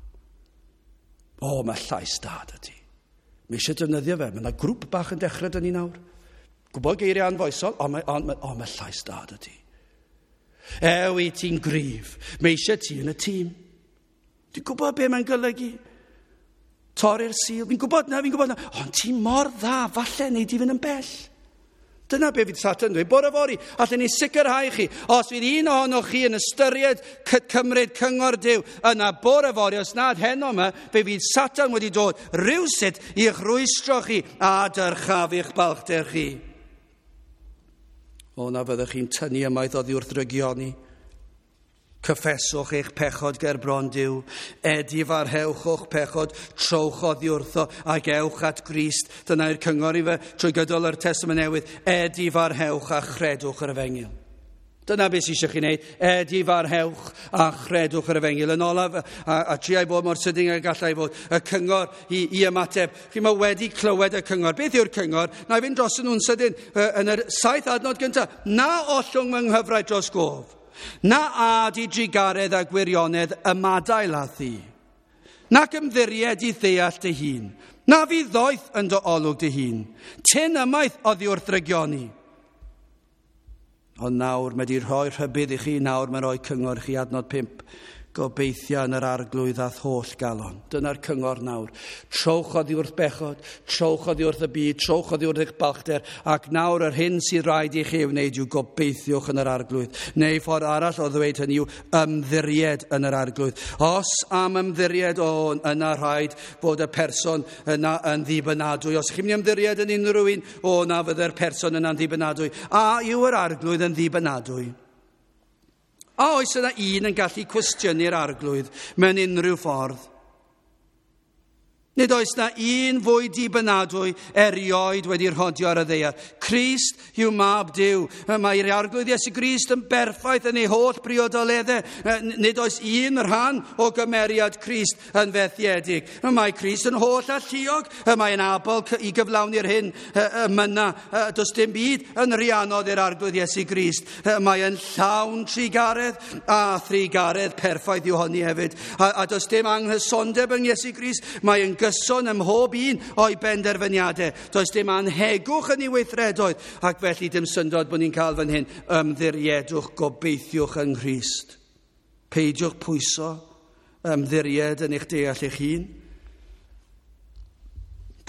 O, mae llais da dydy. Mi eisiau defnyddio fe. Mae yna grŵp bach yn dechrau dyn ni nawr. Gwybod geiriau anfoesol, o, mae, o, mae, o, mae llais da dydy. Ewi ti'n gryf. Mi eisiau ti yn y tîm. Ti'n gwybod be mae'n golygu? Torri'r sil. Fi'n gwybod na, fi'n gwybod na. Ond ti'n mor dda, falle neu di fynd yn bell. Dyna be fydd Satan dweud. Bore fori, allan ni sicrhau chi, os fydd un ohonoch chi yn ystyried cymryd cyngor Duw, yna bore fori, os nad heno yma, be fydd Satan wedi dod rywsut i'ch rhwystro chi a dyrchaf i'ch balchder chi. O na fyddwch chi'n tynnu ymaith oddi wrth rygioni. Cyffeswch eich pechod ger bron Duw, edifarhewch o'ch pechod, trowch oddi wrtho ac ewch at Grist. Dyna'r cyngor i fe trwy gydol yr Testament Newydd, edifarhewch a chredwch yr efengyl. Dyna beth sy'n eisiau chi wneud, edifarhewch a chredwch yr efengyl. Yn olaf, a, a triau bod mor sydyn a gallai fod, y cyngor i, i ymateb. Chi ma wedi clywed y cyngor. Beth yw'r cyngor? Na i fynd dros nhw'n sydyn yn yr saith adnod gyntaf. Na ollwng mewn nghyfraith dros gof. Na ad i drigaredd a gwirionedd ymadael a thi. Nac ymddiried i ddeall dy hun. Na fi ddoeth yn dy olwg dy hun. Tyn ymaith oddi wrth rygioni. Ond nawr, mae di rhoi rhybydd i chi, nawr mae'n rhoi cyngor chi adnod pump. Gobeithio yn yr arglwydd ath holl galon. Dyna'r cyngor nawr. Trowch oddi wrth bechod, trowch oddi wrth y byd, trowch oddi wrth eich balchder, ac nawr yr hyn sydd rhaid i chi wneud yw gobeithiwch yn yr arglwydd. Neu ffordd arall o ddweud hynny yw ymddiried yn yr arglwydd. Os am ymddiried o yna rhaid bod y person yna yn ddibynadwy. Os chi'n mynd ymddiried yn unrhyw un, o na fydde'r person yna'n ddibynadwy. A yw yr arglwydd yn ddibynadwy? A oes yna un yn gallu cwestiynu'r arglwydd mewn unrhyw ffordd? Nid oes na un fwy dibynadwy erioed wedi'i rhodio ar y ddaear. Crist yw mab Duw. Mae'r arglwydd Iesu Grist yn berffaith yn ei holl briodoleddau. Nid oes un rhan o gymeriad Crist yn fethiedig. Mae Crist yn holl alluog. Mae'n abol i gyflawni'r hyn myna. Does dim byd yn rianodd i'r arglwydd Iesu Grist. Mae'n llawn trigaredd a thrigaredd perffaith yw honni hefyd. A, a does dim anghysondeb yng Iesu Grist. Mae'n gyson ym mhob un o'i benderfyniadau. Does dim anhegwch yn ei weithredoedd, ac felly dim syndod bod ni'n cael fan hyn, ymddiriedwch, gobeithiwch yng Nghrist. Peidiwch pwyso ymddiried yn eich deall eich hun.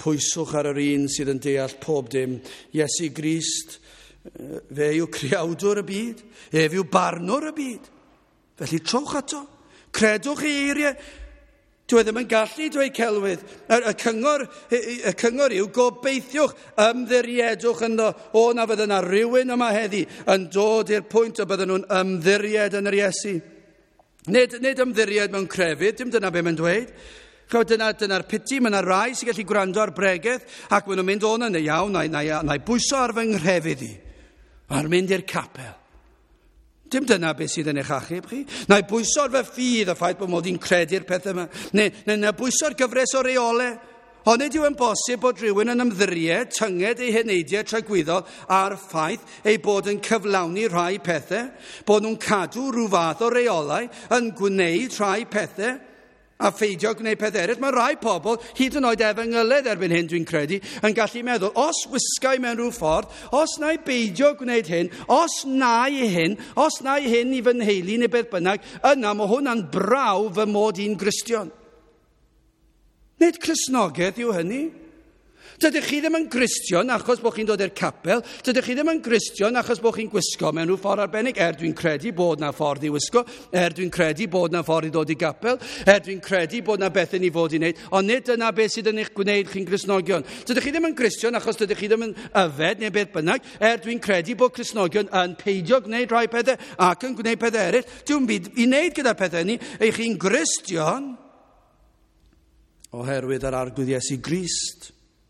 pwyswch ar yr un sydd yn deall pob dim. Iesu Grist, fe yw creawdwr y byd, ef yw barnwr y byd. Felly trowch ato, credwch ei eiriau. Dwi ddim yn gallu dweud celwydd. Y, y, cyngor, y, y cyngor yw gobeithiwch, ymddiriedwch ynddo. O na fydda yna rhywun yma heddi yn dod i'r pwynt o bydden nhw'n ymddiried yn yr Iesu. Nid, nid ymddiried mewn crefydd, dim dyna be mae'n dweud. Chw, dyna, dyna'r piti, mae yna rai sy'n gallu gwrando ar bregeth ac maen nhw'n mynd o'n yna iawn, na, na, na bwyso ar fy nghefydd i. A'r mynd i'r capel. Dim dyna beth sydd yn eich achub chi. Na i bwyso'r fy ffydd y ffaith bod mod i'n credu'r pethau yma. Neu, neu na bwyso'r gyfres o reolau. Ond nid yw yn bosib bod rhywun yn ymddiried, tynged ei heneidiau tragwyddol ar ffaith ei bod yn cyflawni rhai pethau, bod nhw'n cadw rhyw fath o reolau yn gwneud rhai pethau, a pheidio gwneud pethau eraill. Mae rai pobl, hyd yn oed efengylau erbyn hyn dwi'n credu, yn gallu meddwl, os wisgau mewn rhyw ffordd, os na i beidio gwneud hyn, os na i hyn, os na i hyn i fy nheulu neu beth bynnag, yna mae hwnna'n braw fy mod i'n Gristion. Nid Cristnogaeth yw hynny. Dydych chi ddim yn Gristion achos bod chi'n dod i'r capel. Dydych chi ddim yn Gristion achos bod chi'n gwisgo mewn rhyw ffordd arbennig. Er dwi'n credu bod na ffordd i wisgo. Er dwi'n credu bod na ffordd i dod i gapel. Er dwi'n credu bod na bethau ni fod i wneud. Ond nid yna beth sydd yn eich gwneud chi'n Gristnogion. Dydych chi ddim yn Gristion achos dydych chi ddim yn yfed neu beth bynnag. Er dwi'n credu bod Cristnogion yn peidio gwneud rhai pethau ac yn gwneud pethau eraill. Dwi'n byd i wneud gyda pethau ni. Eich chi'n Gristion oherwydd yr arglwydd Iesu Grist.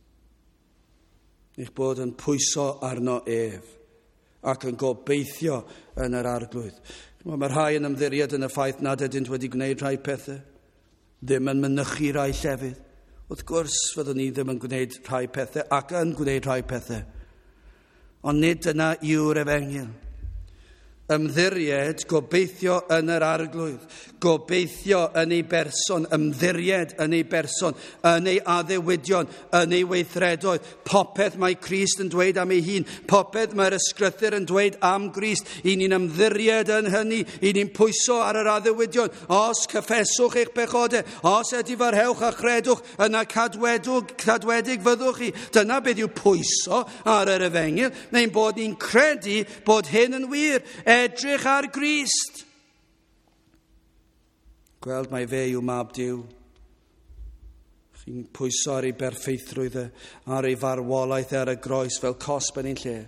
Eich bod yn pwyso arno ef ac yn gobeithio yn yr arglwydd. Mae rhai yn ymddiried yn y ffaith nad ydynt wedi gwneud rhai pethau, ddim yn mynychu rhai llefydd. Wrth gwrs fyddwn ni ddim yn gwneud rhai pethau ac yn gwneud rhai pethau. Ond nid dyna yw'r efengyl. Ymddiried, gobeithio yn yr arglwydd, gobeithio yn ei berson, ymddiried yn ei berson, yn ei addewidion, yn ei weithredoedd. Popeth mae Crist yn dweud am ei hun, popeth mae'r ysgrythyr yn dweud am Grist. I ni'n ymddiried yn hynny, i ni'n pwyso ar yr addewidion. Os cyffeswch eich pechodau, os edifarhewch a chredwch, yna cadwedwg, cadwedig fyddwch chi. Dyna beth yw pwyso ar yr efengyl, neu'n bod ni'n credu bod hyn yn wir. Edrych ar Grist. Gweld mai fe yw mab Duw. Chi'n pwyso ar ei berffeithrwydd, ar ei farwolaeth ar y groes fel cosb yn ein lle.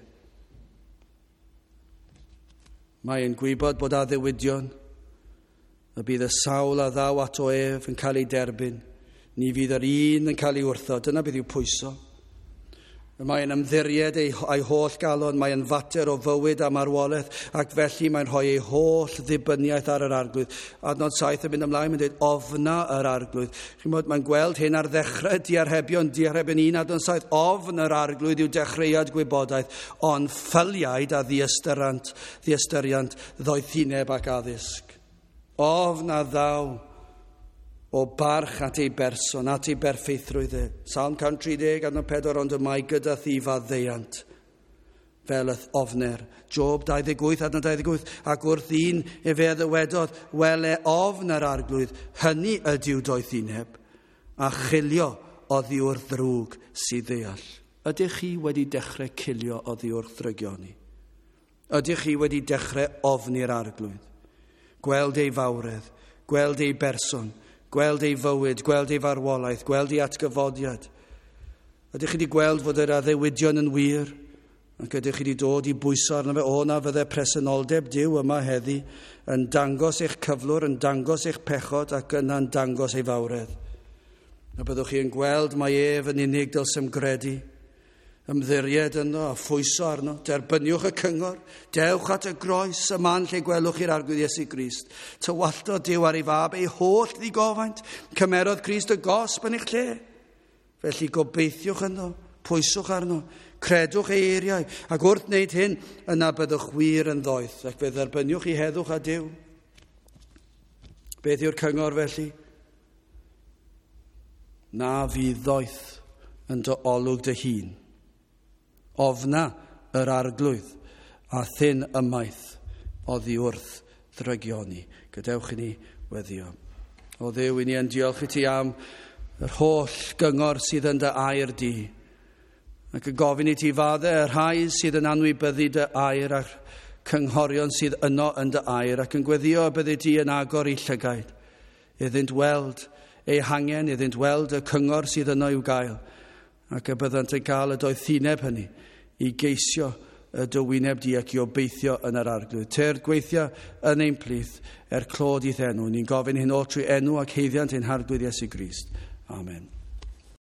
Mae'n gwybod bod addewidion y bydd y sawl a ddaw ato ef yn cael ei derbyn. Ni fydd yr un yn cael ei wrthod. Dyna bydd yw pwyso. Mae'n ymddiried ei, ei holl galon, mae'n fater o fywyd a marwolaeth, ac felly mae'n rhoi ei holl ddibyniaeth ar yr arglwydd. Adnod saith yn mynd ymlaen, mae'n dweud ofna yr arglwydd. Chi'n bod, mae'n gweld hyn ar ddechrau diarhebion, diarhebion un adnod saith, ofn yr arglwydd yw dechreuad gwybodaeth, ond ffyliaid a ddiystyrant, ddiastyriant, ddoethineb ac addysg. Ofn a ddaw o barch at ei berson, at ei berffeithrwydd e. Psalm cant tri deg adnod pedwar, ond y mae gyda thi faddeuant fel y ofner. Job dau ddeg wyth adnod dau ddeg wyth, ac wrth un e fe ddywedodd, wel e ofn yr arglwydd, hynny ydyw doethineb, a chilio oddi wrth ddrwg sydd ddeall. Ydych chi wedi dechrau cilio oddi wrth drygioni? Ydych chi wedi dechrau ofni'r arglwydd? Gweld ei fawredd, gweld ei berson, gweld ei fywyd, gweld ei farwolaeth, gweld ei atgyfodiad. Ydych chi wedi gweld fod yr addewidion yn wir? Ac ydych chi wedi dod i bwyso arno fe? O na fydde presenoldeb Duw yma heddi yn dangos eich cyflwr, yn dangos eich pechod ac yna'n dangos ei fawredd. A byddwch chi yn gweld mae ef yn unig dylsem gredu, ymddiried yno a phwyso arno, derbyniwch y cyngor, dewch at y groes, y man lle gwelwch i'r arglwydd Iesu Grist. Tywalto Duw ar ei fab ei holl ddigofaint, cymerodd Crist y gosb yn eich lle. Felly gobeithiwch yno, pwyswch arno, credwch ei eiriau, ac wrth wneud hyn, yna byddwch wir yn ddoeth, ac fe dderbyniwch i heddwch a Duw. Beth yw'r cyngor felly? Na fydd ddoeth yn dy olwg dy hun. Ofna yr arglwydd a thyn ymaith oddi wrth ddrygioni. Gadewch i ni weddio. O Dduw, i ni yn diolch i ti am yr holl gyngor sydd yn dy air di. Ac y gofyn i ti faddau y rhai sydd yn anwybyddu dy air a'r cynghorion sydd yno yn dy air ac yn gweddio y byddu ti yn agor i llygaid, iddynt weld eu hangen, iddynt weld y cyngor sydd yno i'w gael, ac y byddant yn cael y doethineb hynny i geisio y dywyneb di ac i obeithio yn yr arglwydd. Ter gweithio yn ein plith er clod i'th enw. Ni'n gofyn hyn o trwy enw ac heiddiant ein harglwydd Iesu Grist. Amen.